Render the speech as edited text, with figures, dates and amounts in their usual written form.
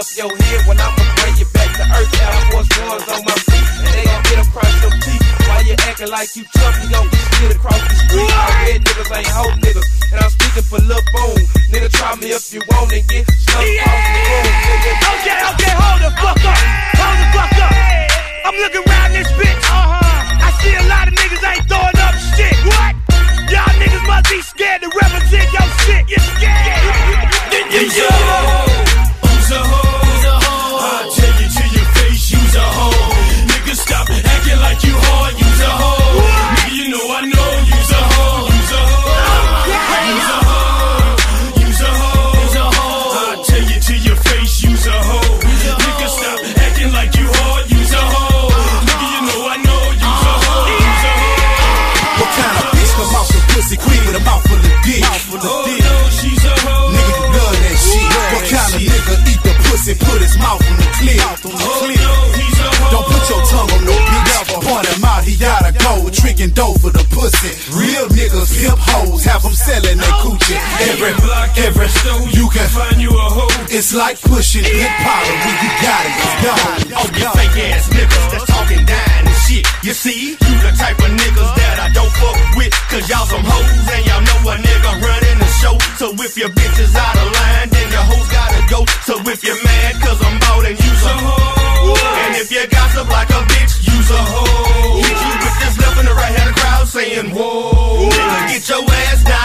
up your head when I'ma bring you back to earth. Air Force Ones on my feet, and they gon' get across your teeth. Why you acting like you tough? You gon' get split across the street. All red niggas ain't hoe niggas, and I'm speaking for Lil Boom. Nigga, try me if you want and get stuck off the room. Okay, hold the fuck up. Hold the fuck up. I'm looking around this bitch. I see a lot of niggas ain't throwing up shit. What? Y'all niggas must be scared to represent your shit. You scared? Who's a hoe? I'll tell you to your face, you's a hoe. Nigga, stop acting like you hard, you's a hoe. Nigga, you know I know you's a hoe. You's a hoe. You's a hoe. You's a hoe. You's a hoe. I'll tell you to your face, you's a hoe. Nigga, stop acting like you hard, you's a hoe. Nigga, you know I know you's a hoe. You's a hoe. What kind of bitch come out some pussy quick with a mouth full of dick? Oh no, she's a hoe. Nigga, you love that shit. What kind of nigga eat the pussy, put his mouth on the clip? Oh no, he's a hoe. Don't put your tongue on no bitch. Point him out, he gotta go. Tricking dough for the pussy. Real niggas, hip hoes, have them selling their coochie. Every you can find you a hoe. It's like pushing hip powder when you got it. Oh, you fake ass niggas that's talking dying and shit. You see, you the type of niggas that I don't fuck with. Cause y'all some hoes and y'all know a nigga running the show. So if your bitch is out of line, then your hoes gotta go. So if you're mad cause I'm bald and you's a hoe. And if you gossip like a bitch, you's a hoe. Hit you with this left and the right, had a crowd saying whoa. Nigga, get your ass down.